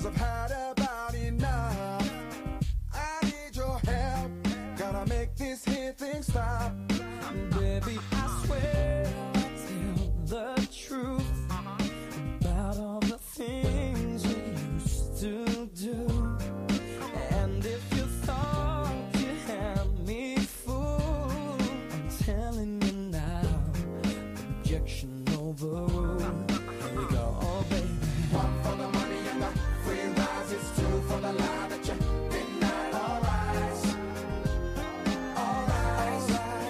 I've had about enough. I need your help. Gotta make this here thing stop. Baby, I swear I'll tell the truth about all the things we used to do. And if you thought you had me fooled, I'm telling you now, objection overruled. Here we go, oh baby. One for the money and the free rise. It's two for the lie that you denied. All rise. All rise.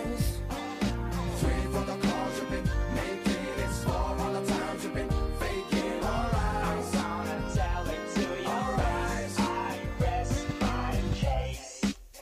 Three for the calls you've been making. It's four all the times you've been faking. All rise. I'm gonna tell it to you. All rise. I rest my case.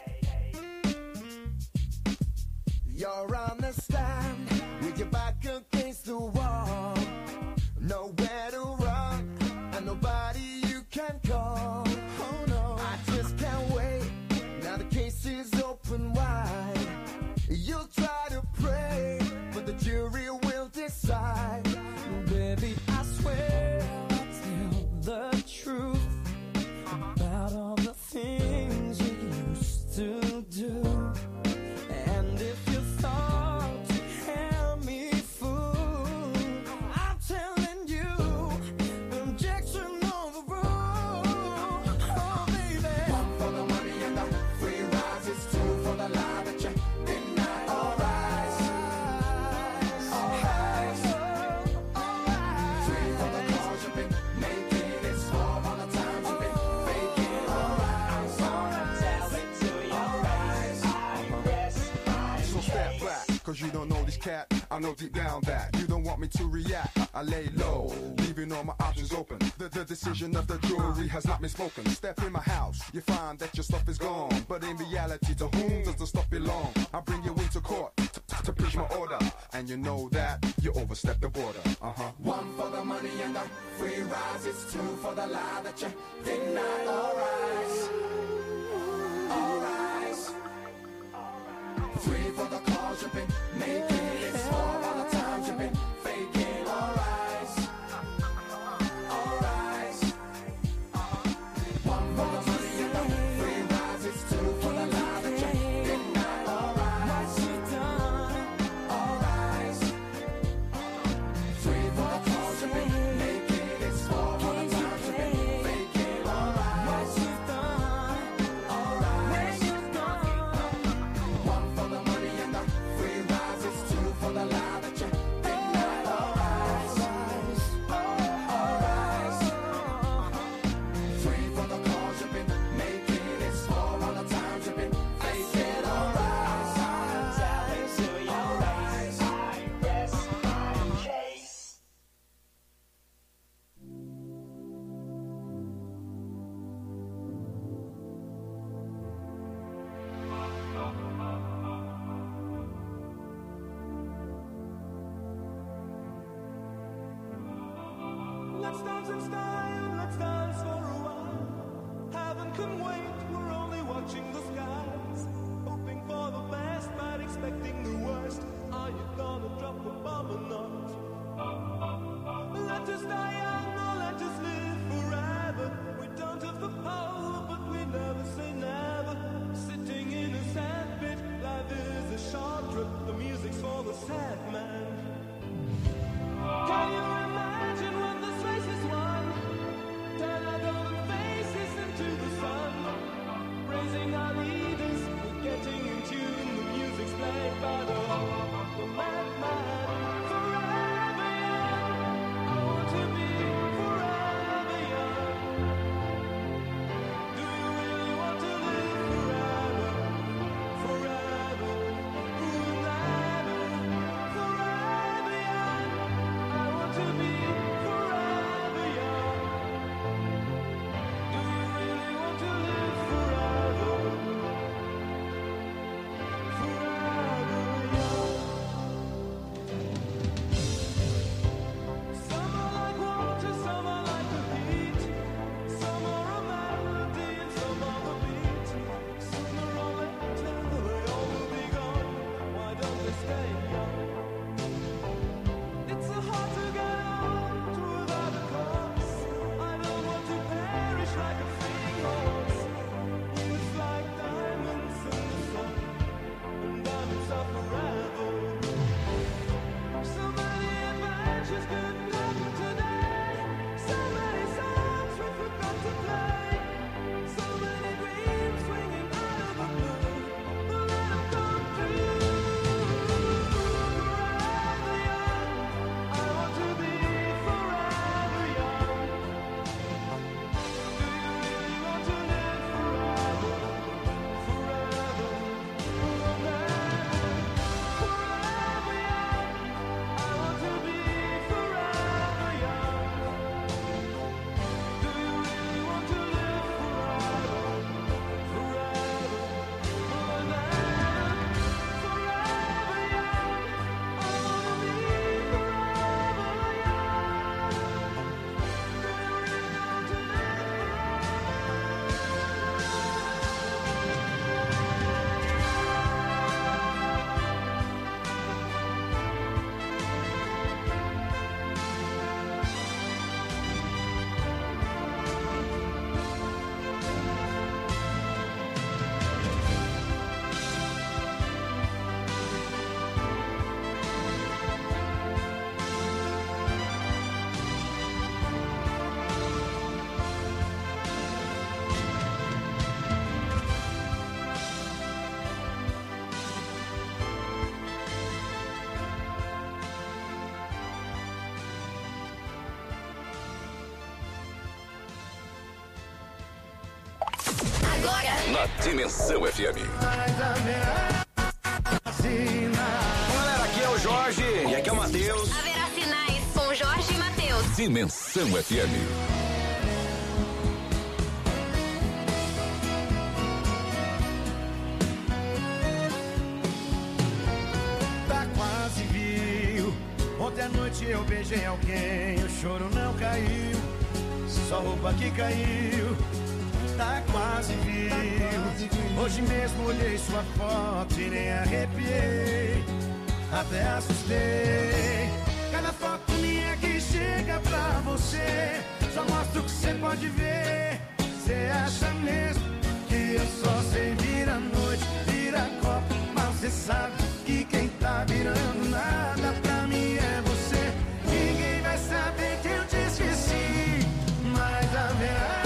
You're on the stand with your back against the wall. Nowhere to run and nobody you can call. Oh no, I just can't wait. Now the case is open wide. You'll try to pray, but the jury will decide. Baby, I swear I'll tell the truth about all the things you used to do. And if you thought you had me fooled, I'm telling you, objection overruled. Oh baby. One for the money and the free rise. It's two for the lie that you denied. All rise. All rise. Three for the calls you've been making. It's four all the times you've been faking. All rise. Gonna tell it to you. All rise. I rest my So step case. back, cause you don't know this cat. I know deep down that you don't want me to react. I lay low, leaving all my options open. The decision of the jury has not been spoken. Step in my house, you find that your stuff is gone. But in reality, to whom does the stuff belong? I bring you into court to preach my order. And you know that you overstepped the border. One for the money and the free rise. It's two for the lie that you denied. All rise. All rise. Three for the calls you've been making. It's four all the times you've been faking. All rise. All rise. One for the money and the free rise. It's two for the lie that you denied. All rise. All rise. Three for the calls you've been making. It's four all the times you've been faking. All rise. All rise. na Dimensão FM. Galera, aqui é o Jorge e aqui é o Matheus. Haverá sinais com Jorge e Matheus. Dimensão FM. Tá quase viu. Ontem à noite eu beijei alguém, o choro não caiu, só roupa que caiu. Tá quase viu. Hoje mesmo olhei sua foto e nem arrepiei, até assustei. Cada foto minha que chega pra você só mostra o que você pode ver. Você acha mesmo que eu só sei virar noite, virar copo, mas você sabe que quem tá virando nada pra mim é você. Ninguém vai saber que eu te esqueci, mas haverá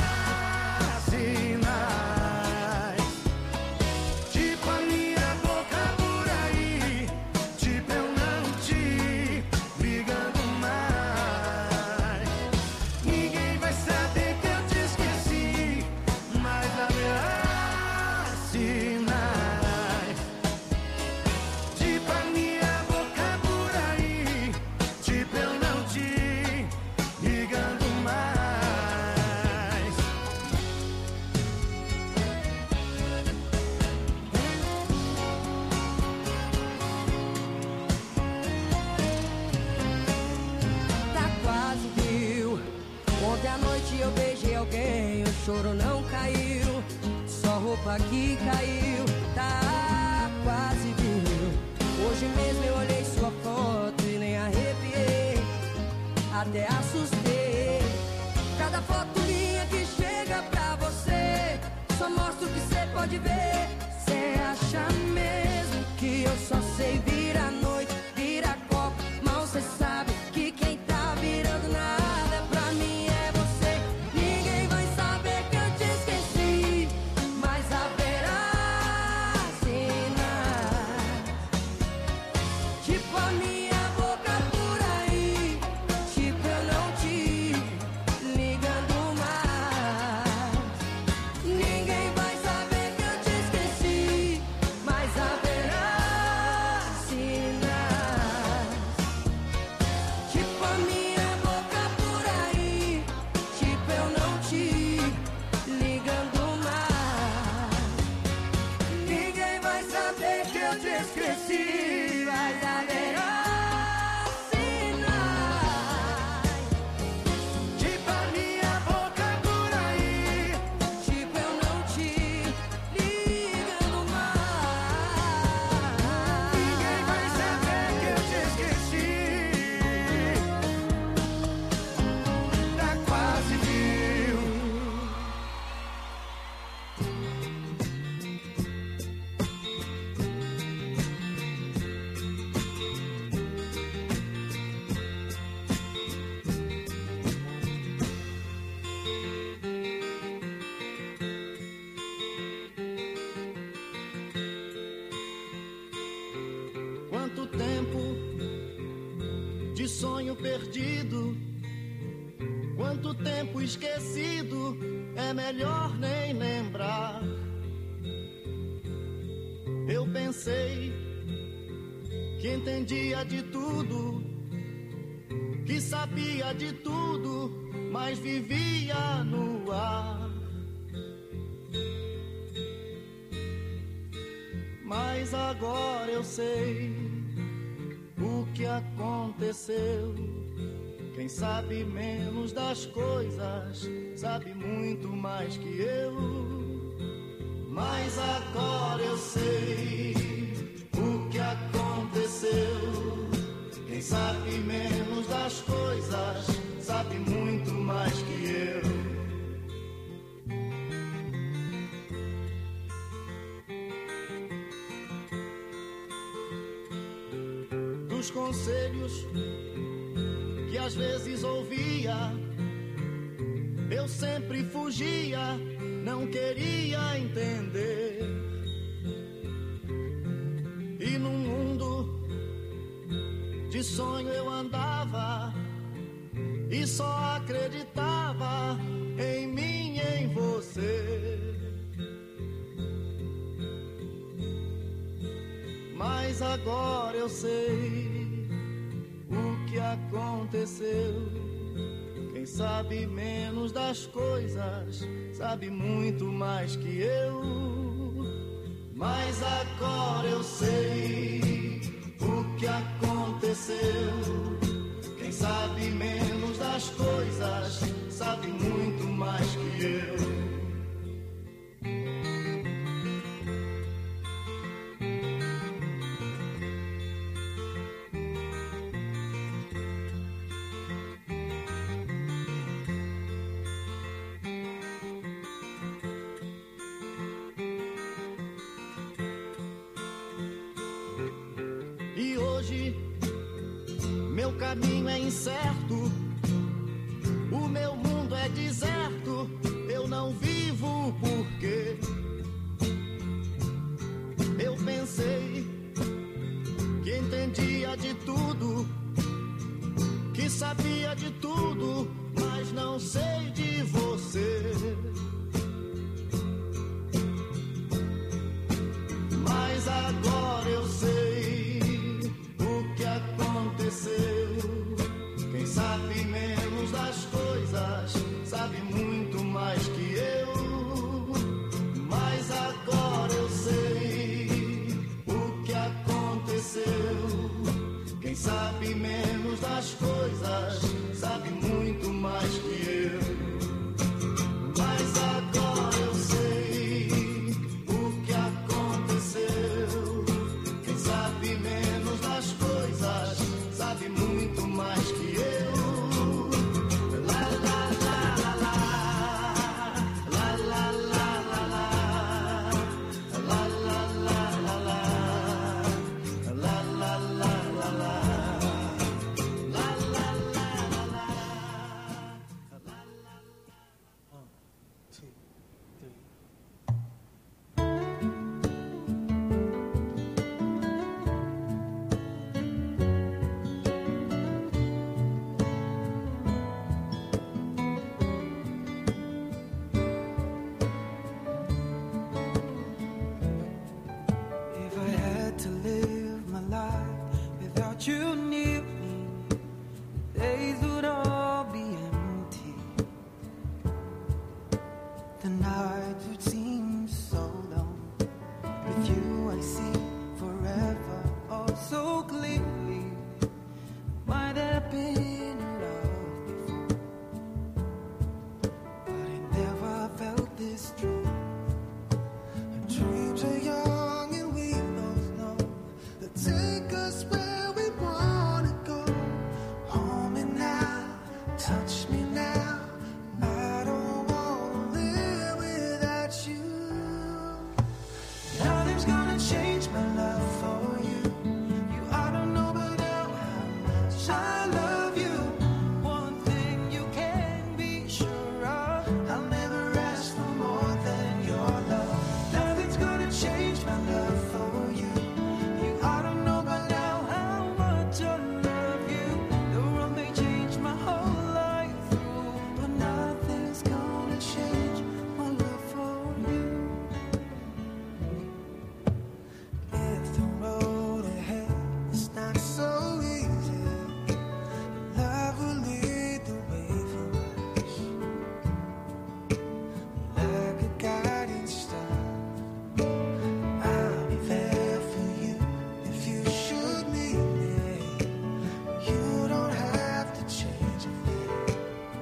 sinais, tipo a minha boca por aí, tipo eu não te ligando mais. Ninguém vai saber que eu te esqueci, mas haverá sinais, tipo a minha boca por aí, tipo eu não te ligando mais. Tá quase viu. Ontem à noite eu beijei alguém, o choro não caiu, só roupa que caiu. Tá quase viu. Hoje mesmo eu olhei sua foto e nem arrepiei, até assustei. Cada foto minha que chega pra você só mostra o que você pode ver. Você acha mesmo que eu só sei virar noite, virar copo, mal cê sabe que quem tá virando nada pra mim é você. Ninguém vai saber que eu te esqueci, mas haverá sinais, tipo a minha boca por aí, tipo eu não te ligando mais. Ninguém vai saber que eu te esqueci, mas haverá sinais, tipo a minha boca por aí, tipo eu não te ligando mais. Ninguém vai saber que eu te esqueci, mas haverá sinais, Tipo a minha boca por aí, tipo eu não te ligando mais. ninguém vai saber que eu te esqueci. Tá quase viu. Quanto tempo de sonho perdido, quanto tempo esquecido, é melhor nem lembrar. Eu pensei que entendia de tudo, que sabia de tudo, mas vivia no ar. Mas agora eu sei o que aconteceu. Quem sabe menos das coisas sabe muito mais que eu. Mas agora eu sei o que aconteceu. Quem sabe menos das coisas sabe muito mais que eu. Dos conselhos que às vezes ouvia, eu sempre fugia, não queria entender. E num mundo de sonho eu andava e só acreditava em mim e em você. Mas agora eu sei o que aconteceu. Quem sabe menos das coisas sabe muito mais que eu. Mas agora eu sei o que aconteceu. Quem sabe menos das coisas sabe muito mais que eu. E hoje meu caminho é incerto, o meu mundo é deserto, eu não vivo porque eu pensei que entendia de tudo, que sabia de tudo, mas não sei de você. Mas agora eu sei o que aconteceu. Quem sabe menos das coisas sabe muito mais que eu. Mas agora eu sei o que aconteceu. Quem sabe menos das coisas sabe muito mais que eu. Mas agora eu sei o que aconteceu. Quem sabe menos das coisas sabe muito mais que eu. La la la la la, la la la la la, la la la la la, la la la la la, la la la la. If I had to live my life without you near me, the days would all be empty. The nights would seem so long. With you I see forever all so clearly. Might have been in love before, but I never felt this true. Our dreams are young and we both know they'll take us where we wanna go. Hold me now, touch me now. I don't wanna live without you. Nothing's gonna change my love for you. You ought to know by now how much I love you. One thing you can be sure of, I'll never ask for more than your love. Nothing's gonna change my love for you. You ought to know by now how much I love you. The world may change my whole life through, but nothing's gonna change my love for you. If the road ahead is not so easy, love will lead the way for us, like a guiding star. I'll be there for you if you should need me. You don't have to change a thing.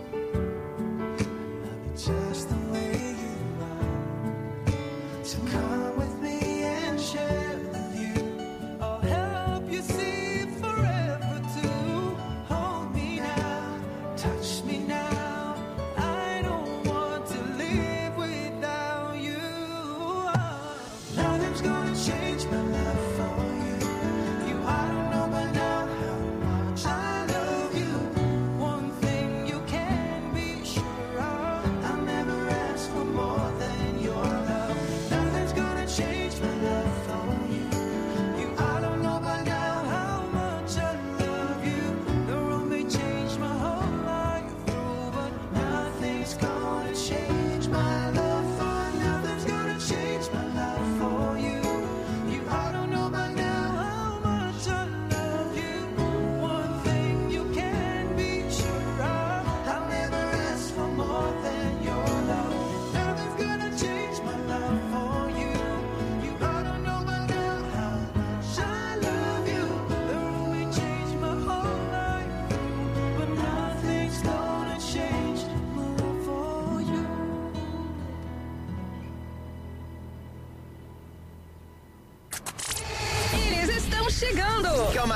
I'll be just the way you are. So come with me and share the view. I'll help you see forever too. Hold me now, touch me now. I don't want to live without you. Nothing's gonna change my love for you. You ought to know by now how much I love you. One thing you can be sure of, I'll never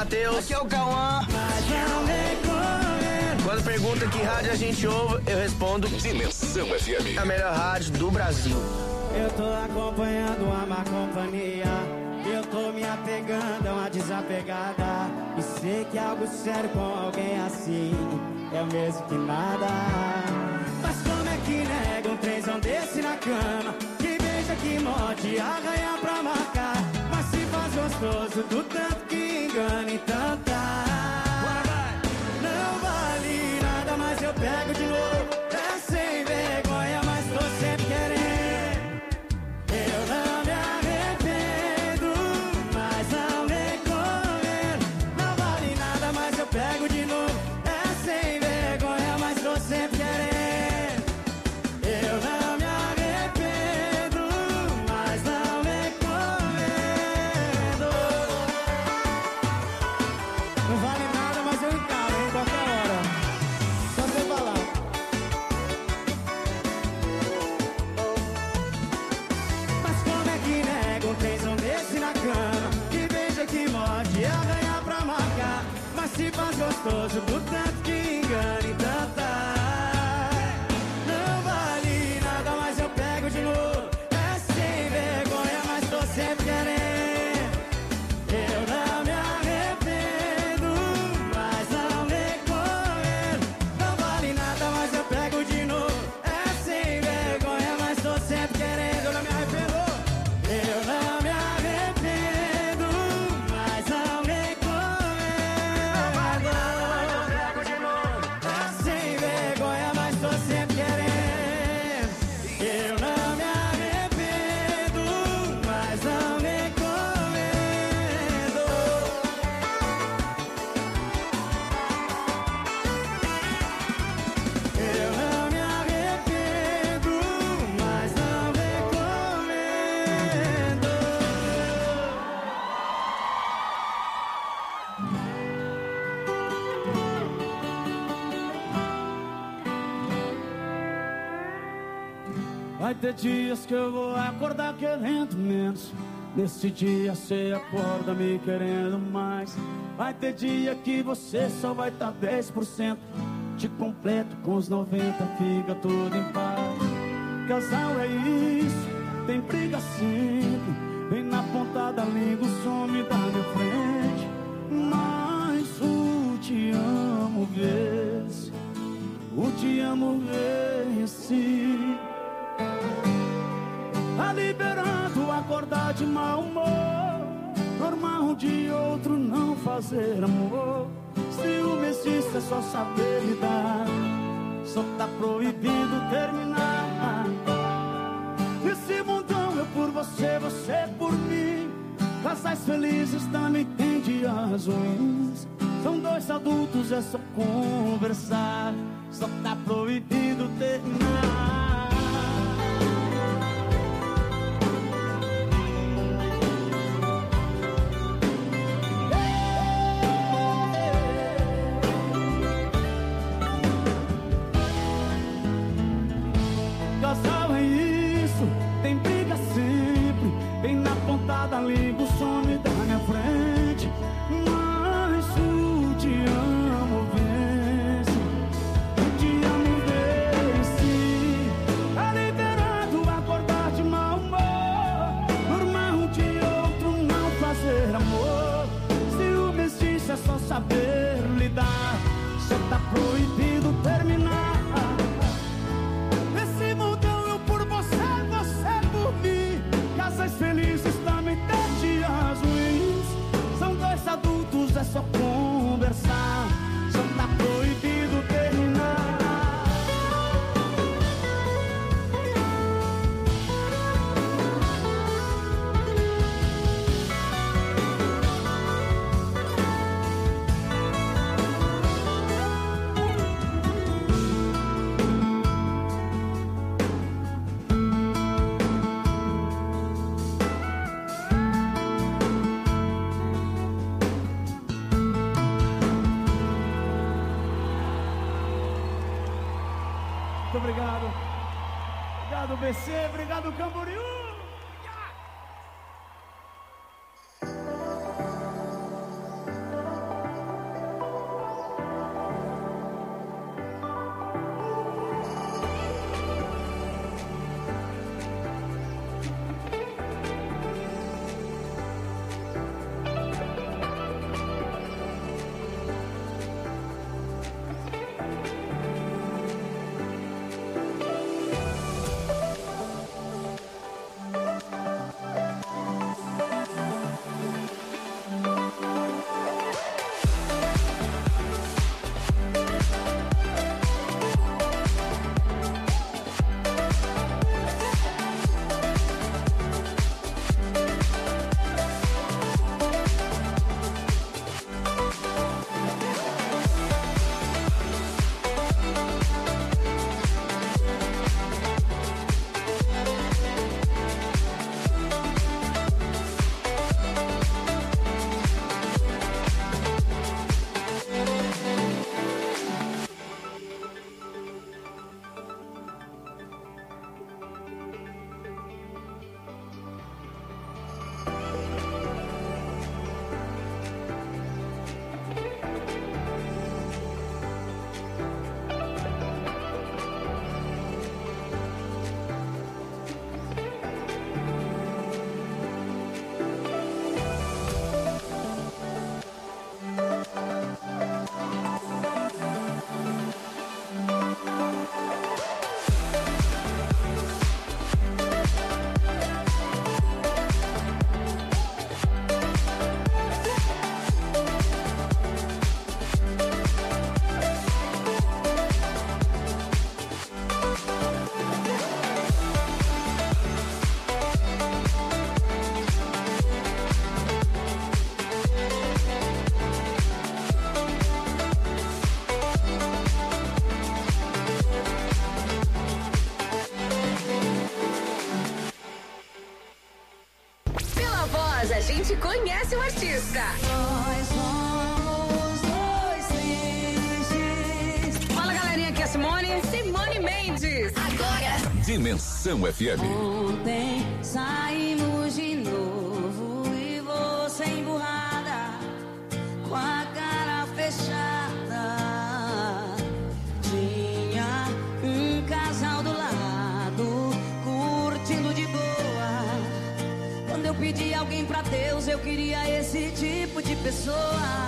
Matheus. Aqui é o Cauã. Quando pergunta que rádio a gente ouve, eu respondo Dimensão FM. a melhor rádio do Brasil. Eu tô acompanhando a má companhia. Eu tô me apegando a uma desapegada. E sei que algo sério com alguém assim é o mesmo que nada. Mas como é que nega um trenzão desse na cama? Que beija, que morde, arranha pra marcar. Mas se faz gostoso do tanto que engana, então tá. Não vale nada, mas eu pego de novo. É sem vergonha, mas tô sempre querendo. Eu não me arrependo, mas não recomendo. Não vale nada, mas eu pego de novo. É sem vergonha, mas tô sempre querendo. Eu não me arrependo, mas não recomendo. Não vale nada, mas eu encaro em qualquer hora. Só você falar. Mas como é que nega um trenzão desse na cama? Que beija, que morde, arranha pra marcar. Mas se faz gostoso do tanto que engana, então tá. Não vale nada, mas eu pego de novo. É sem vergonha, mas tô sempre querendo. Eu não me arrependo, mas não recomendo. Não vale nada, mas eu pego de novo. É sem vergonha, mas tô sempre querendo. Eu não me arrependo. Eu não me arrependo, mas não recomendo. Não vale nada, mas eu pego de novo. É sem vergonha, mas tô sempre querendo. Eu não me arrependo, mas não recomendo. Eu não me arrependo, mas não recomendo. Vai ter dias que eu vou acordar querendo menos. Nesse dia cê acorda me querendo mais. Vai ter dia que você só vai tá 10%. Te completo com os 90, fica tudo em paz. Casal é isso, tem briga sempre. Vem na ponta da língua, some da minha frente. Mas o te amo vence. O te amo vence. Tá liberando acordar de mau humor. Normal um de outro não fazer amor. Ciúme existe, é só saber lidar. Só tá proibido terminar. Esse mundão eu por você, você por mim. Casais felizes também tem dias ruins. São dois adultos, é só conversar. Só tá proibido terminar. Casal é isso, tem briga sempre. Vem na ponta da língua, some da minha frente. Mas o te amo vence. O te amo vence. Tá liberado acordar de mau humor. Normal um de outro não fazer amor. Ciúme existe, é só saber lidar. Só tá proibido terminar. Esse mundão eu por você, você por mim. Casais felizes também tem dias ruins. São dois adultos, é só conversar. Só tá proibido terminar. Muito obrigado. Obrigado, BC. Obrigado, Camboriú. gente conhece o artista. Nós somos dois tristes. Fala, galerinha, aqui é a Simone Mendes. Agora, Dimensão FM. Ontem saímos de novo e você emburrada, com a cara fechada. Tinha um casal do lado, curtindo de boa. Quando eu pedi alguém pra Deus, eu queria esse tipo de pessoa.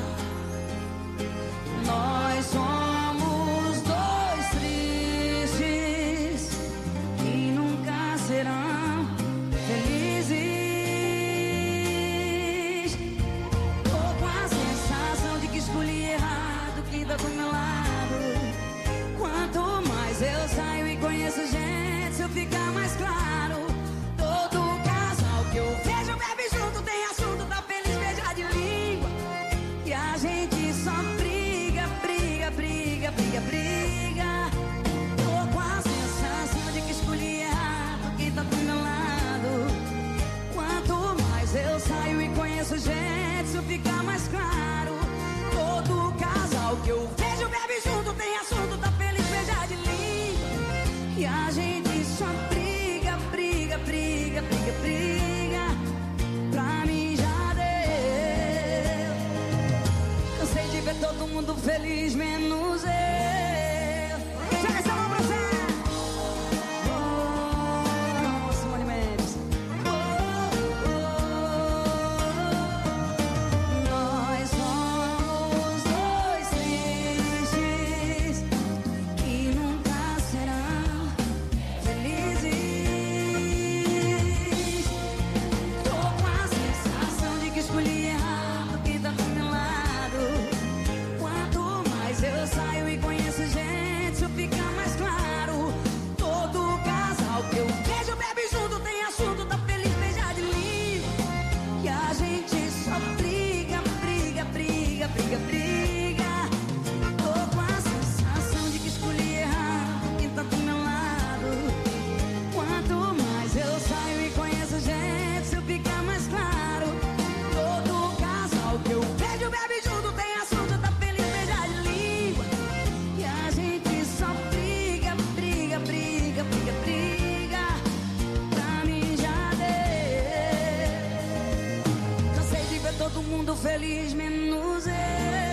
Nós somos dois tristes que nunca serão felizes. Tô com a sensação de que escolhi errado quem tá do meu lado. Quanto mais eu saio e conheço gente, isso fica mais claro. Todo casal que eu vejo bebe junto, tem assunto, tá feliz, beija de língua. E a gente só briga, briga, briga, briga, briga. Tô com a sensação de que escolhi errado quem tá do meu lado. Quanto mais eu saio e conheço gente, isso fica mais claro. Todo casal que eu vejo bebe junto, tem assunto, tá feliz, beija de língua. E a gente só briga, briga, briga, briga, briga. Pra mim já deu. Cansei de ver todo mundo feliz, menos eu. Joga essa mão pra você. Oh, Simone Mendes. Nós somos dois tristes que nunca serão felizes. Tô com a sensação de que escolhi errado quem tá do meu lado. Quanto mais eu saio e conheço gente, isso fica mais claro. Todo casal que eu vejo bebe junto, tem assunto, tá feliz, beija de língua. E a gente só briga, briga, briga, briga, briga. Tô com a sensação de que escolhi errado quem tá do meu lado. Quanto mais eu saio e conheço gente, isso fica mais claro. Todo casal que eu vejo bebe junto, tem assunto, tá feliz, beija de língua. E a gente só briga, briga, briga, briga, briga. Pra mim já deu. Cansei de ver todo mundo feliz, menos eu.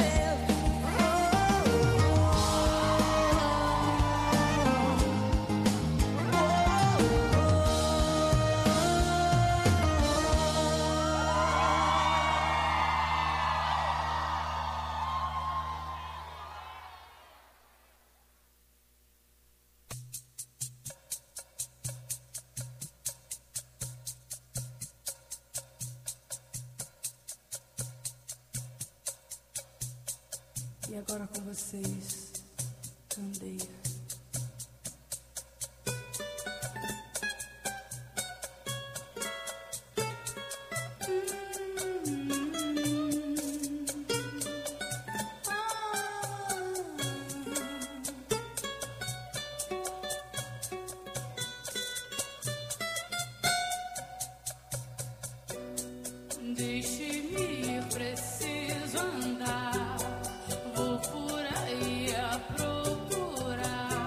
E agora com vocês, Candeia. Deixe-me ir, preciso andar. Vou por aí a procurar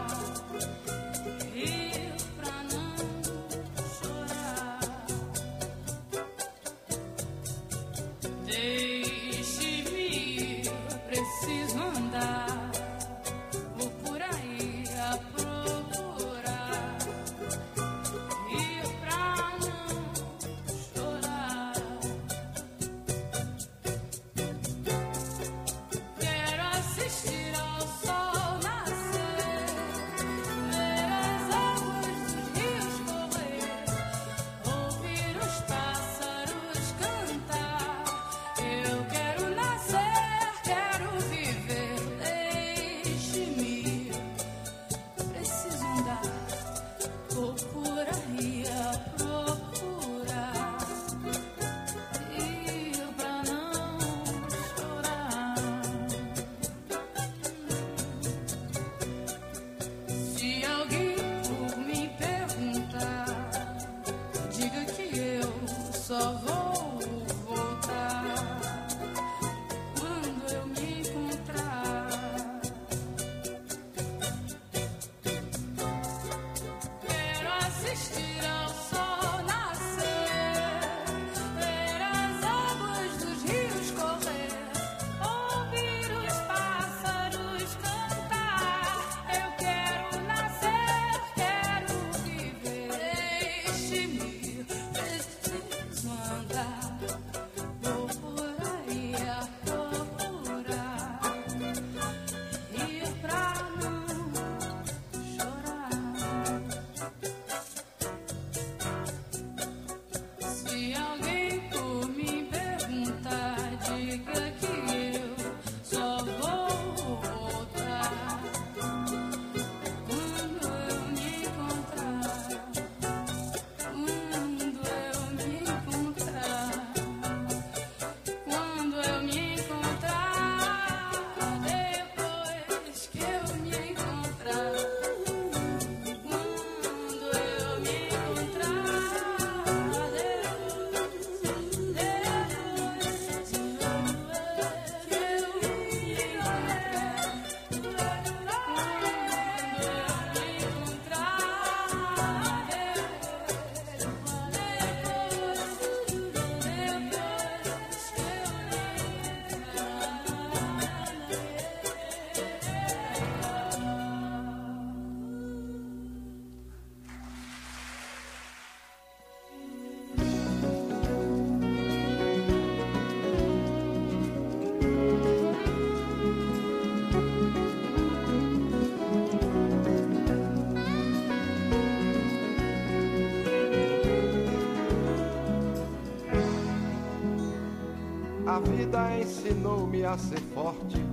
vida ensinou-me a ser forte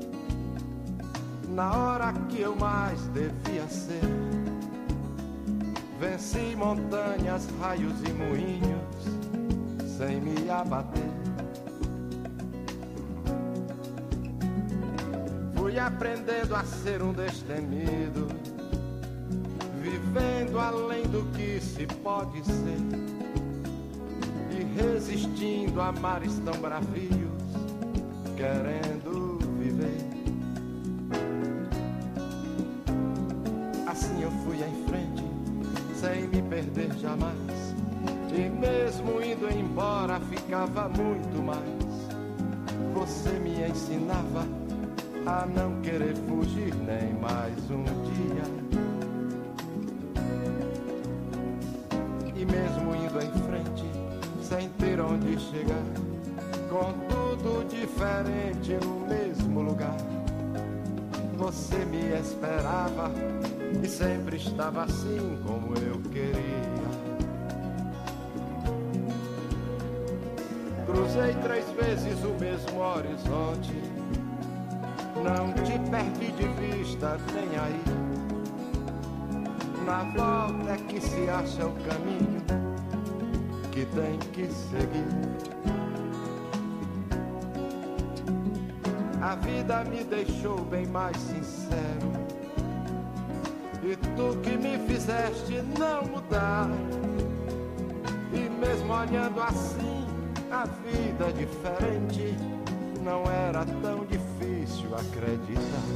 na hora que eu mais devia ser. Venci montanhas, raios e moinhos sem me abater. Fui aprendendo a ser um destemido, vivendo além do que se pode ser, e resistindo a mares tão bravios, querendo viver. Assim eu fui em frente, sem me perder jamais, e mesmo indo embora ficava muito mais. Você me ensinava a não querer fugir nem mais um dia, e mesmo indo em frente, sem ter onde chegar, com tudo diferente no mesmo lugar, você me esperava e sempre estava assim como eu queria. Cruzei 3 vezes o mesmo horizonte, não te perdi de vista nem aí. Na volta é que se acha o caminho que tem que seguir. A vida me deixou bem mais sincero, e tu que me fizeste não mudar. E mesmo olhando assim a vida diferente, não era tão difícil acreditar.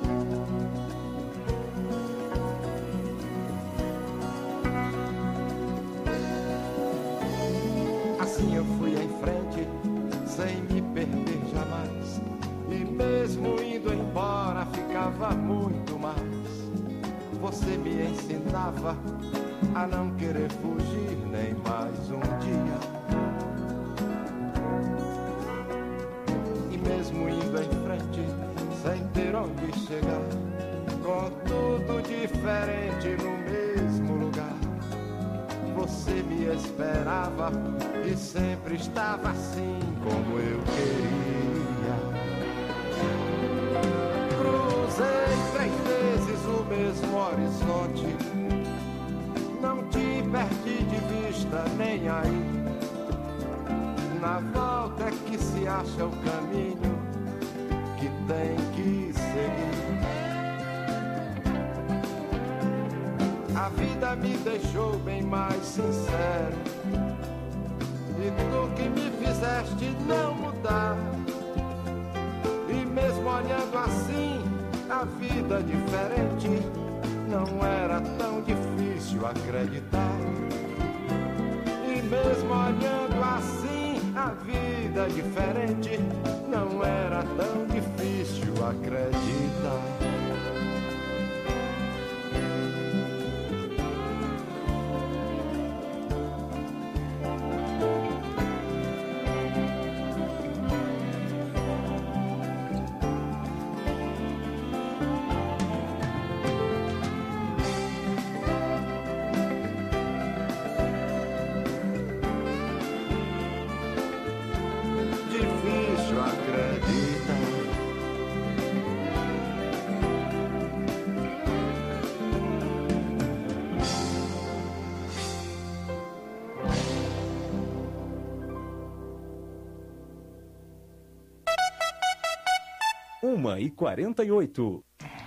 Assim eu fui em frente, sem me perder jamais, e mesmo indo embora ficava muito mais. Você me ensinava a não querer fugir nem mais um dia, e mesmo indo em frente, sem ter onde chegar, com tudo diferente no mesmo lugar, você me esperava e sempre estava assim como eu queria. Cruzei 3 vezes o mesmo horizonte, não te perdi de vista nem aí. Na volta é que se acha o caminho que tem que seguir. A vida me deixou bem mais sincero, e tu que me fizeste não mudar. E mesmo olhando assim a vida diferente, não era tão difícil acreditar. E mesmo olhando assim a vida diferente, não era tão difícil acreditar. Difícil acreditar. Uma e 48.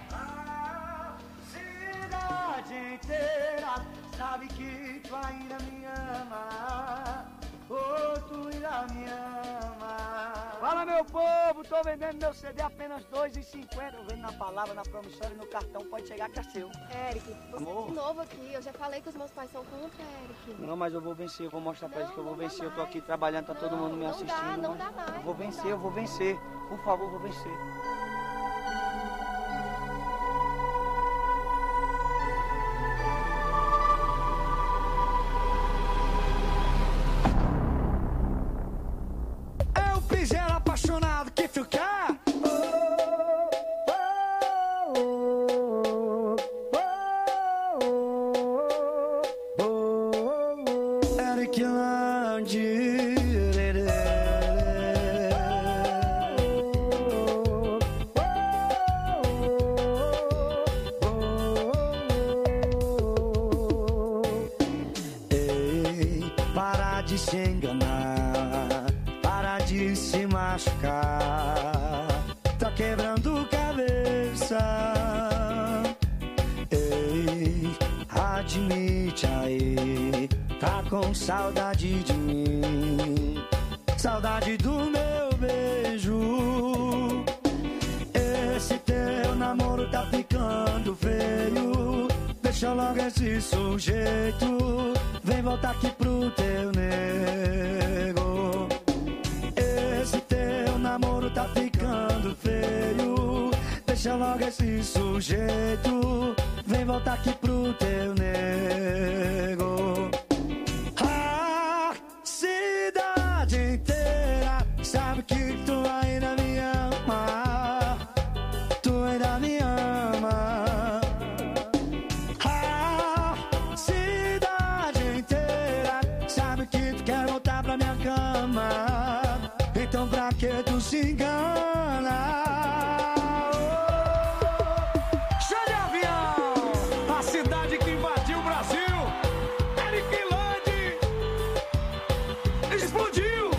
Cidade inteira sabe que tu ainda me ama, oh, tu ainda me ama. Fala, meu povo, tô vendendo meu CD apenas R$2,50. Eu vendo na palavra, na promissória e no cartão, pode chegar que é seu. Eric, você Amor. de novo aqui, eu já falei que os meus pais são contra, Eric. Não, mas eu vou vencer, eu vou mostrar pra eles que eu vou vencer. Eu tô aqui trabalhando, tá todo mundo me assistindo. Não dá mais. Eu vou vencer, eu vou vencer. Por favor, eu vou vencer. É o piseiro apaixonado que fica. Eric Landi. de se enganar, para de se machucar. Tá quebrando cabeça. Ei, admite aí, tá com saudade de mim, saudade do meu beijo. Esse teu namoro tá ficando feio, deixa logo esse sujeito, vem voltar aqui pro teu nego. Esse teu namoro tá ficando feio, deixa logo esse sujeito, vem voltar aqui pro teu nego. A cidade inteira sabe que tu ainda me ama, tu ainda me ama. A cidade inteira sabe que tu quer voltar pra minha cama, então pra que tu se engana? Show de avião! A cidade que invadiu o Brasil, Eric Land, explodiu!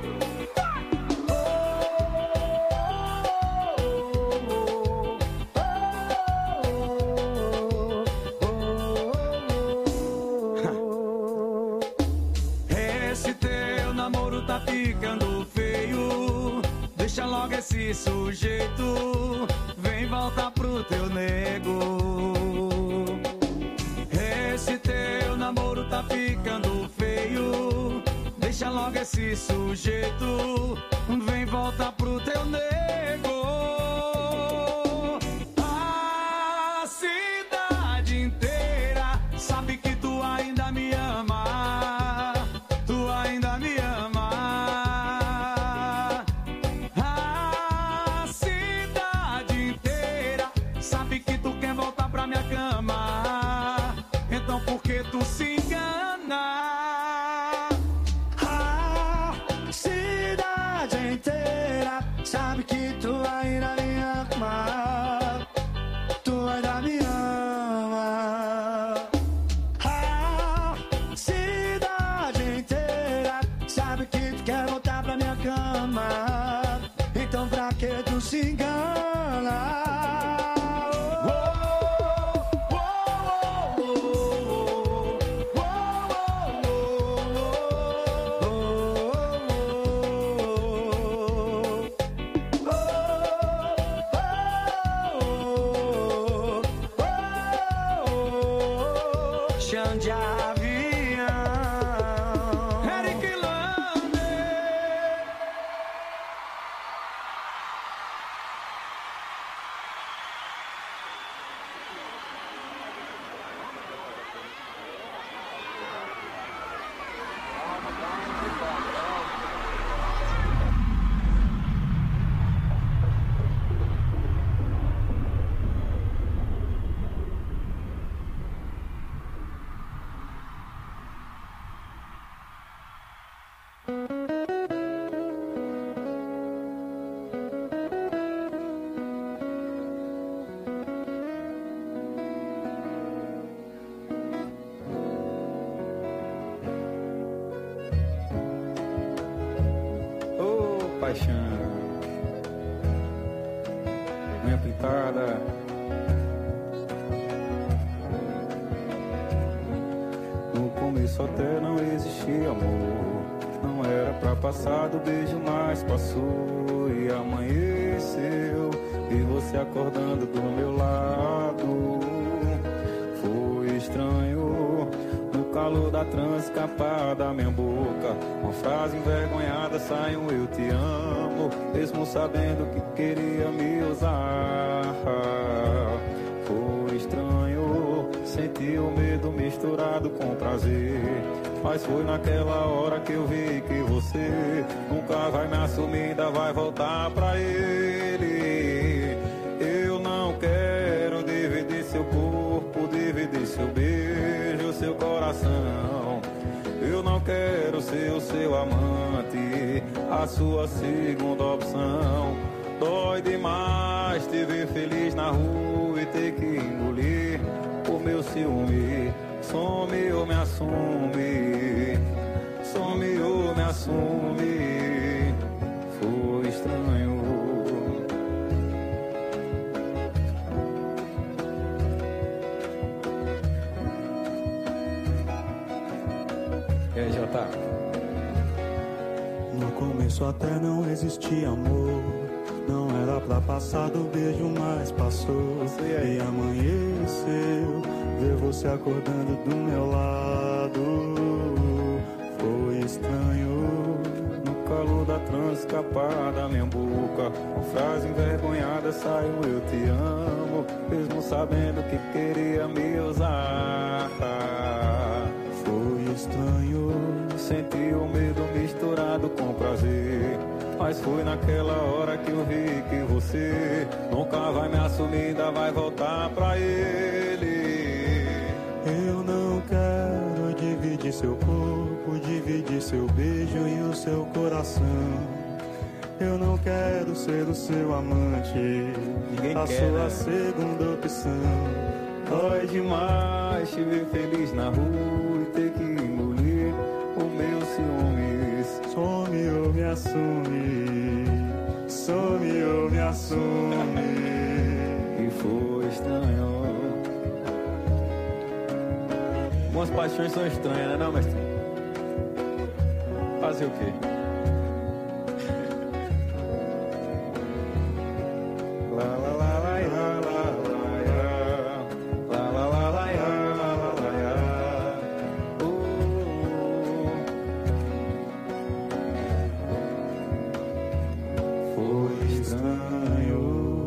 Esse teu namoro tá ficando feio, deixa logo esse sujeito, vem voltar pro teu nego. Esse teu namoro tá ficando feio, deixa logo esse sujeito, vem voltar pro teu nego. A cidade inteira sabe que tu ainda me ama, tu ainda me ama. A cidade inteira sabe que tu quer voltar pra minha cama, então por que tu se engana? A cidade inteira sabe que tu ainda me ama, tu ainda me ama. A cidade inteira sabe que tu quer voltar pra minha cama, então pra que tu se engana? Chão de avião, Eric Land. Ô paixão, unha pintada, no começo até não existia amor, não era pra passar do beijo, mas passou e amanheceu, e você acordando do meu lado, foi estranho. No calor da trança escapar da minha boca, uma frase envergonhada saiu: eu te amo, mesmo sabendo que queria me usar. Foi estranho, senti o medo misturado com prazer, mas foi naquela hora que eu vi que você nunca vai me assumir, ainda vai voltar pra ele. Eu não quero dividir seu corpo, dividir seu beijo, seu coração. Eu não quero ser o seu amante, a sua segunda opção. Dói demais te ver feliz na rua e ter que engolir o meu ciúme. Some ou me assume, some ou me assume. Foi estranho. E aí, Jota? No começo até não existia amor. Não era pra passar do beijo, mas passou. E amanheceu, ver você acordando do meu lado. Foi estranho. No calor da trança escapar da minha boca, uma frase envergonhada saiu: eu te amo, mesmo sabendo que queria me usar. Foi estranho. Senti o medo misturado com prazer, mas foi naquela hora que eu vi que você nunca vai me assumir, ainda vai voltar pra ele. Eu não quero dividir seu corpo, dividir seu beijo e o seu coração. Eu não quero ser o seu amante, ninguém a quer, sua né? segunda opção. Dói demais te ver feliz na rua e ter que engolir o meu ciúmes. Some ou me assume, some ou me assume. E foi estranho. Algumas paixões são estranhas, né, não, mestre? Fazer o quê? La la la la la la la la la la la la Foi estranho.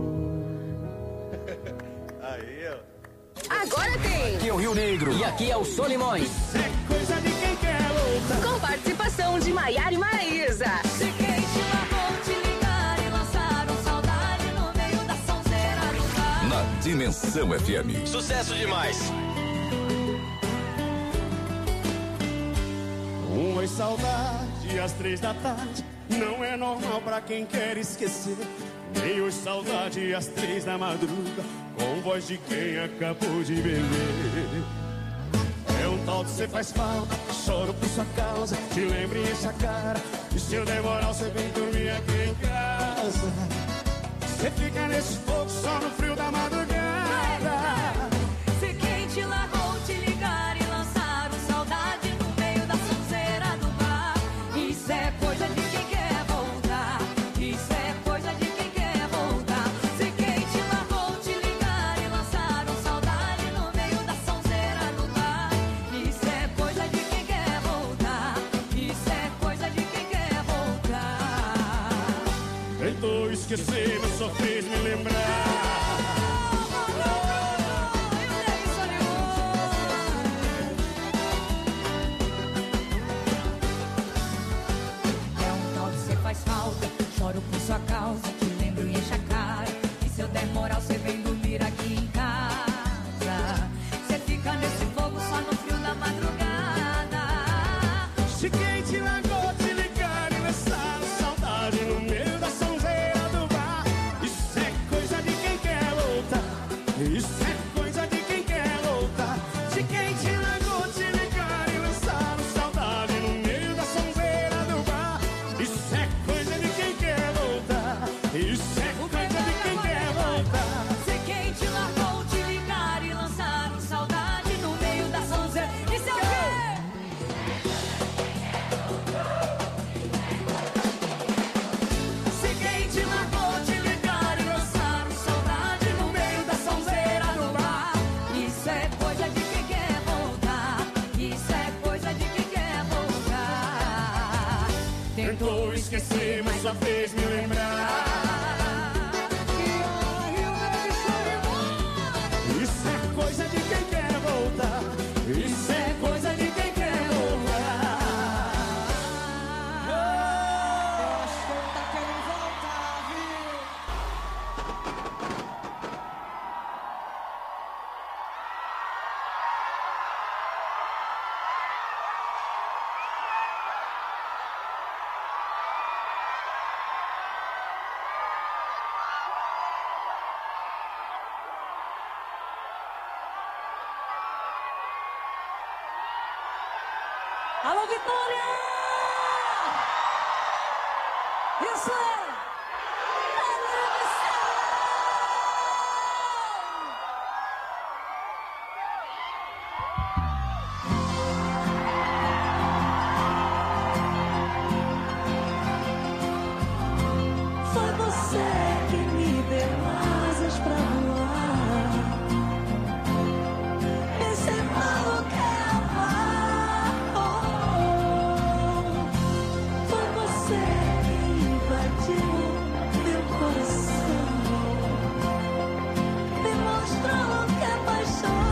Aí, ó. Agora tem. Aqui é o Rio Negro. E aqui é o Solimões. É coisa de quem quer lutar. Com participação de Maiara e Maraísa. Se quem te largou te ligar e lançaram saudade no meio da sonzeira do bar. Na Dimensão FM. Sucesso demais. Uma saudade às 3 da tarde não é normal pra quem quer esquecer. Nem hoje saudade às 3 da madruga, com voz de quem acabou de beber. É um tal de cê faz falta, choro por sua causa, te lembro e enche a cara. E se eu demorar você vem dormir aqui em casa. Cê fica nesse fogo só no frio da madrugada. Se quem te largou te ligar e lançaram saudade no meio da sonzeira do bar. Isso é coisa de quem quer voltar. Isso é coisa de quem quer voltar. Se quem te largou te ligar e lançaram saudade no meio da sonzeira do bar. Isso é coisa de quem quer voltar. Isso é coisa de quem quer voltar. Tentou esquecer, mas só fez me lembrar. É um tal de cê faz falta, choro por sua causa, te lembro e enche a cara. E se eu der moral, cê vem dormir aqui em casa. Cê fica nesse fogo só no frio da madrugada. Se quem te largou te ligar e lançar saudade no meio da sonzeira do bar. Isso é coisa de quem quer voltar. Isso é coisa de quem quer voltar. Se quem te largou te ligar e lançar saudade no meio da sonzeira do bar. Isso é coisa de quem quer voltar. Isso é coisa de quem quer voltar. Se quem te largou te ligar e lançar saudade no meio da sonzeira. Isso é o quê? Se quem te largou te ligar e lançar saudade no meio da sonzeira do bar. Isso é coisa de quem quer voltar. Isso é coisa de quem quer voltar. Tentou esquecer, mas só fez me lembrar. Isso é coisa de quem quer voltar. Isso é coisa de quem quer voltar. Tá querendo voltar, viu? Alô, Vitória! Isso é! Foi você que me deu asas pra voar, me ensinou o que é amar. Foi você que invadiu meu coração, me mostrou o que é paixão.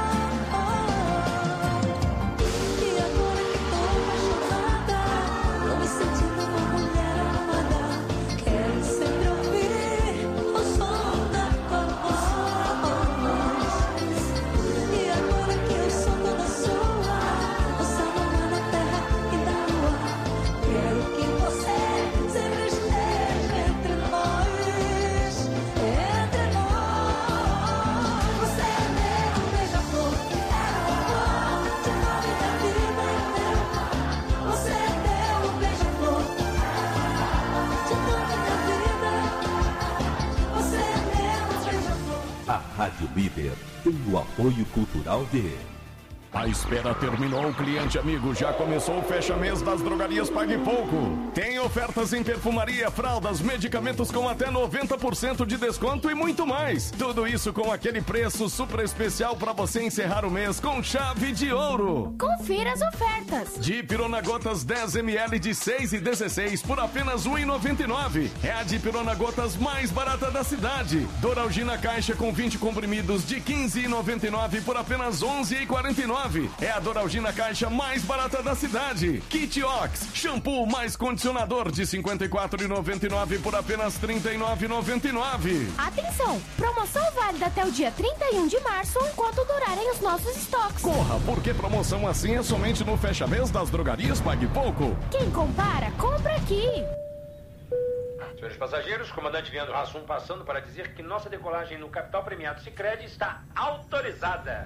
E agora que tô apaixonada, tô me sentindo uma mulher amada. Quero sempre ouvir o som da tua voz. E agora que eu sou toda sua, você não na terra e na lua. Quero que você sempre esteja entre nós, entre nós. Você é meu beija-flor, é o amor de nome da vida e meu. Você é meu beija-flor, de nome da vida. Você é meu beija-flor. A Rádio Líder tem o apoio cultural de... A espera terminou, cliente amigo. Já começou o fecha-mês das drogarias Pague Pouco. Tem ofertas em perfumaria, fraldas, medicamentos com até 90% de desconto e muito mais. Tudo isso com aquele preço super especial para você encerrar o mês com chave de ouro. Confira as ofertas. Dipirona Gotas 10 ml de 6,16 por apenas R$ 1,99. É a Dipirona Gotas mais barata da cidade. Doralgina Caixa com 20 comprimidos de R$ 15,99 por apenas R$ 11,49. É a Doralgina Caixa mais barata da cidade. Kit Ox, shampoo mais condicionador de R$ 54,99 por apenas R$ 39,99. Atenção, promoção válida até o dia 31 de março, enquanto durarem os nossos estoques. Corra, porque promoção assim é somente no fecha-mês das drogarias Pague Pouco. Quem compara, compra aqui. Senhores passageiros, comandante Leandro Hassum passando para dizer que nossa decolagem no Capital Premiado Sicredi está autorizada.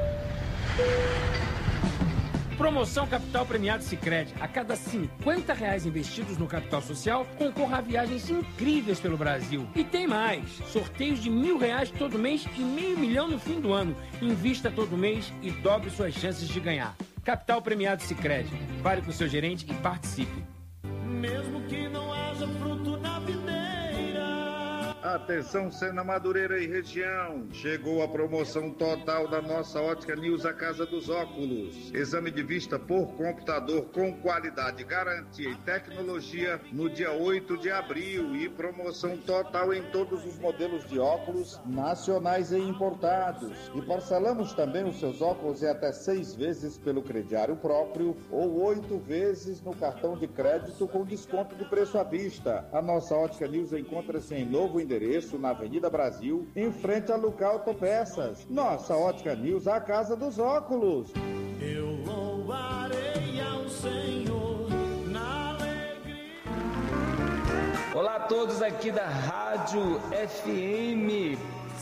Promoção Capital Premiado Sicredi. A cada R$50 investidos no capital social, concorra a viagens incríveis pelo Brasil. E tem mais. Sorteios de R$1.000 todo mês e R$500 mil no fim do ano. Invista todo mês e dobre suas chances de ganhar. Capital Premiado Sicredi. Fale com o seu gerente e participe. Mesmo que não haja fruto na videira. Atenção, Sena Madureira e região. Chegou a promoção total da nossa Ótica News, a Casa dos Óculos. Exame de vista por computador com qualidade, garantia e tecnologia no dia 8 de abril. E promoção total em todos os modelos de óculos nacionais e importados. E parcelamos também os seus óculos em até 6 vezes pelo crediário próprio ou 8 vezes no cartão de crédito com desconto de preço à vista. A nossa Ótica News encontra-se em novo endereço na Avenida Brasil, em frente a Luca Autopeças. Nossa Ótica News, a Casa dos Óculos. Eu louvarei ao Senhor na alegria. Olá a todos aqui da Rádio FM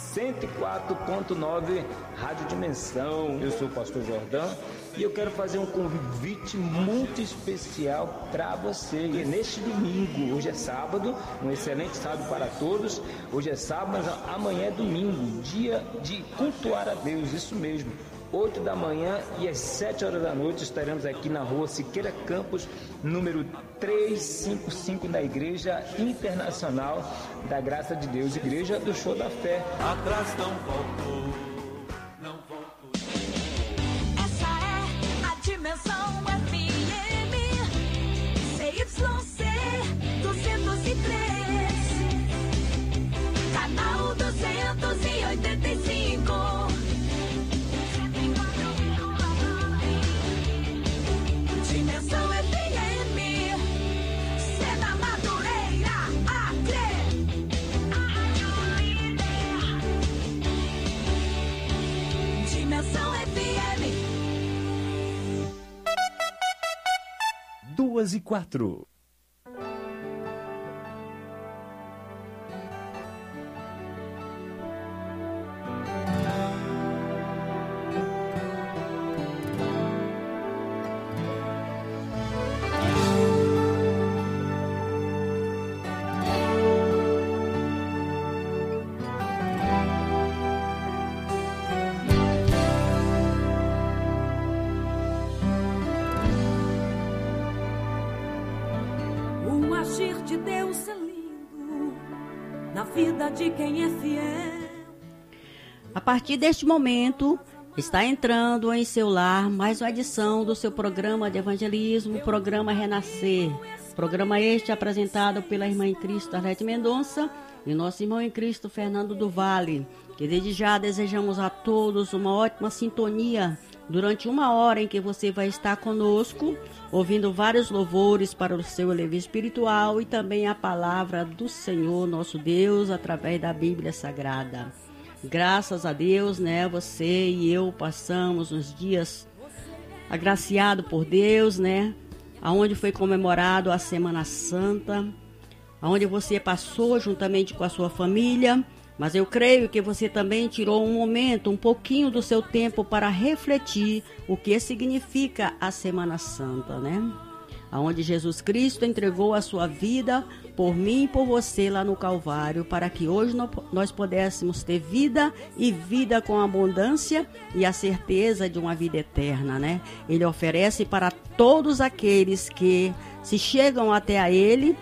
104.9 Rádio Dimensão. Eu sou o pastor Jordão e eu quero fazer um convite muito especial para você. E neste domingo, hoje é sábado, um excelente sábado para todos. Hoje é sábado, mas amanhã é domingo, dia de cultuar a Deus, isso mesmo. 8 da manhã e às 7 horas da noite estaremos aqui na rua Siqueira Campos, número 355, na Igreja Internacional da Graça de Deus, Igreja do Show da Fé. Atrás não voltou, não voltou. Essa é a Dimensão FM, CYC 203, canal 285. Dimensão FM, Sena Madureira, Acre. Dimensão FM. 2:04. agir de Deus é lindo na vida de quem é fiel. A partir deste momento, está entrando em seu lar mais uma edição do seu programa de evangelismo, programa Renascer. Programa este apresentado pela irmã em Cristo Arlete Mendonça e nosso irmão em Cristo Fernando do Vale, que desde já desejamos a todos uma ótima sintonia durante uma hora em que você vai estar conosco, ouvindo vários louvores para o seu elevio espiritual e também a palavra do Senhor, nosso Deus, através da Bíblia Sagrada. Graças a Deus, né, você e eu passamos uns dias agraciados por Deus, né, aonde foi comemorado a Semana Santa, aonde você passou juntamente com a sua família, mas eu creio que você também tirou um momento, um pouquinho do seu tempo para refletir o que significa a Semana Santa, né? Onde Jesus Cristo entregou a sua vida por mim e por você lá no Calvário, para que hoje nós pudéssemos ter vida e vida com abundância e a certeza de uma vida eterna, né? Ele oferece para todos aqueles que se chegam até a Ele,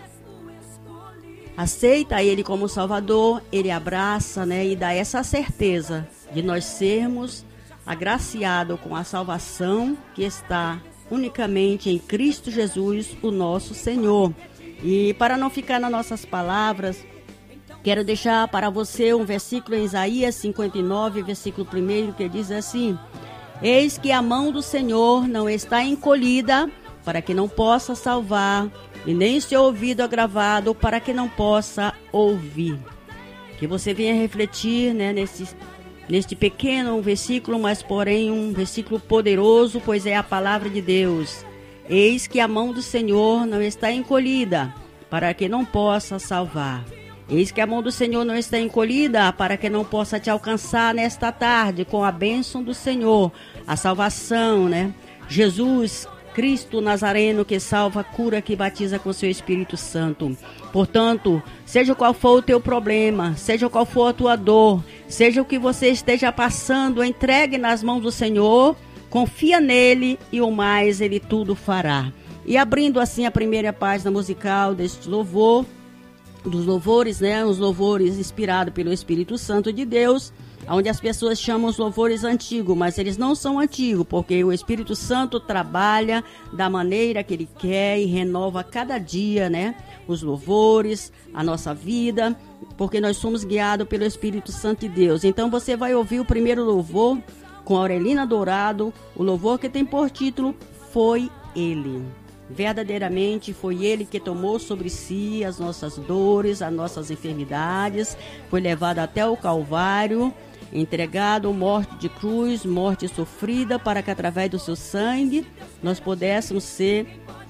aceita Ele como Salvador, Ele abraça, né? E dá essa certeza de nós sermos agraciados com a salvação que está unicamente em Cristo Jesus, o nosso Senhor. E para não ficar nas nossas palavras, quero deixar para você um versículo em Isaías 59, versículo 1, que diz assim: Eis que a mão do Senhor não está encolhida para que não possa salvar, e nem seu ouvido agravado para que não possa ouvir. Que você venha refletir, né, neste pequeno versículo, mas porém um versículo poderoso, pois é a palavra de Deus. Eis que a mão do Senhor não está encolhida, para que não possa salvar. Eis que a mão do Senhor não está encolhida, para que não possa te alcançar nesta tarde com a bênção do Senhor, a salvação, né? Jesus Cristo Nazareno, que salva, cura, que batiza com seu Espírito Santo. Portanto, seja qual for o teu problema, seja qual for a tua dor, seja o que você esteja passando, entregue nas mãos do Senhor, confia nele e o mais ele tudo fará. E abrindo assim a primeira página musical deste louvor, dos louvores, né, os louvores inspirados pelo Espírito Santo de Deus, onde as pessoas chamam os louvores antigos, mas eles não são antigos, porque o Espírito Santo trabalha da maneira que ele quer e renova cada dia, né, os louvores, a nossa vida, porque nós somos guiados pelo Espírito Santo de Deus. Então você vai ouvir o primeiro louvor com Aurelina Dourado, o louvor que tem por título Foi Ele. Verdadeiramente foi Ele que tomou sobre si as nossas dores, as nossas enfermidades, foi levado até o Calvário, entregado morte de cruz, morte sofrida, para que através do seu sangue nós pudéssemos ser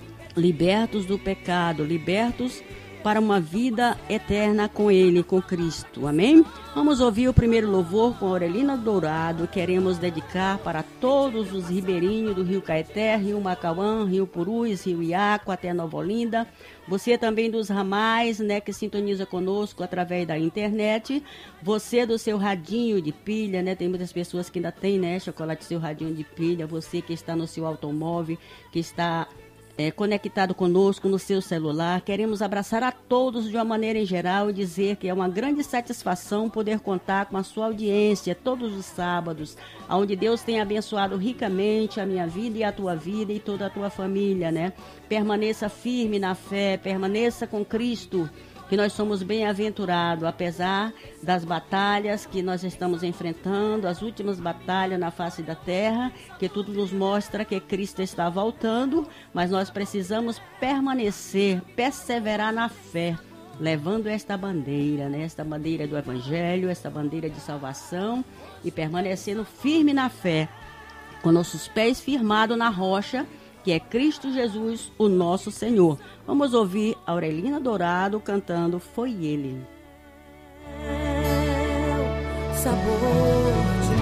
libertos do pecado, libertos para uma vida eterna com Ele, com Cristo. Amém? Vamos ouvir o primeiro louvor com Aurelina Dourado. Queremos dedicar para todos os ribeirinhos do Rio Caeté, Rio Macauã, Rio Purus, Rio Iaco, até Nova Olinda. Você também dos ramais, né, que sintoniza conosco através da internet. Você do seu radinho de pilha, né? Tem muitas pessoas que ainda tem, né, chocolate, seu radinho de pilha. Você que está no seu automóvel, que está conectado conosco no seu celular. Queremos abraçar a todos de uma maneira em geral e dizer que é uma grande satisfação poder contar com a sua audiência todos os sábados, onde Deus tem abençoado ricamente a minha vida e a tua vida e toda a tua família, né? Permaneça firme na fé, permaneça com Cristo, que nós somos bem-aventurados, apesar das batalhas que nós estamos enfrentando, as últimas batalhas na face da terra, que tudo nos mostra que Cristo está voltando, mas nós precisamos permanecer, perseverar na fé, levando esta bandeira, né? Esta bandeira do Evangelho, esta bandeira de salvação, e permanecendo firme na fé, com nossos pés firmados na rocha, que é Cristo Jesus, o nosso Senhor. Vamos ouvir Aurelina Dourado cantando Foi Ele. Sabor de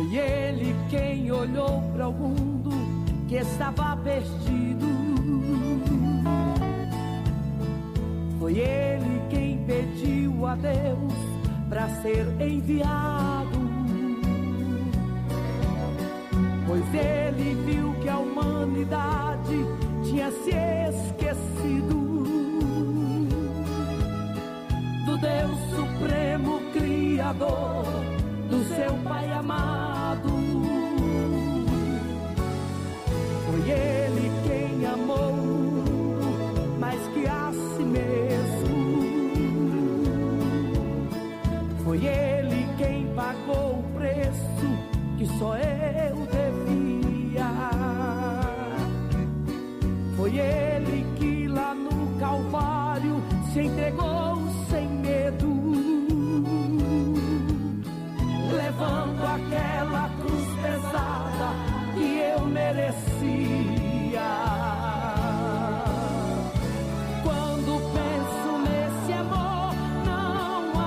Foi ele quem olhou para o mundo que estava perdido. Foi ele quem pediu a Deus para ser enviado. Pois ele viu que a humanidade tinha se esquecido do Deus Supremo Criador, do seu Pai amado. Foi ele quem amou o mundo mais que a si mesmo. Foi ele quem pagou o preço que só eu devia. Foi ele que lá no Calvário se entregou sem medo, levando aquela cruz pesada que eu merecia. Quando penso nesse amor, não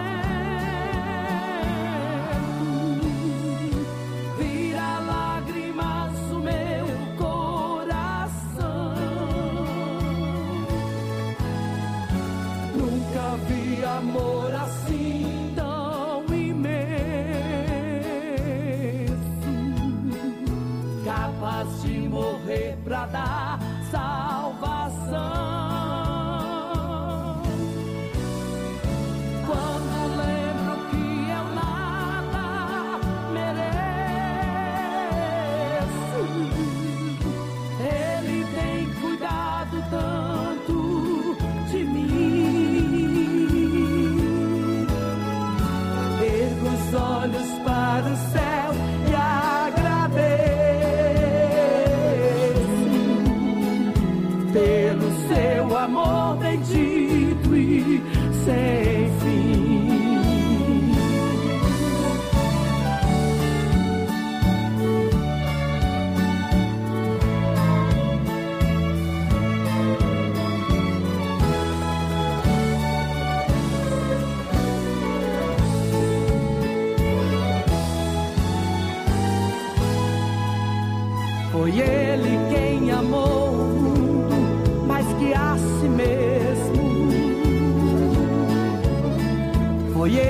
aguento. Vira lágrimas o meu coração. Nunca vi amor assim tão imenso, capaz de morrer pra dar salvação. Quando lembro que eu nada mereço, ele tem cuidado tanto de mim. Ergo os olhos para o céu e agradeço pelo seu amor bendito e sem fim. Foi ele quem amou o mundo mais que a si mesmo. Foi ele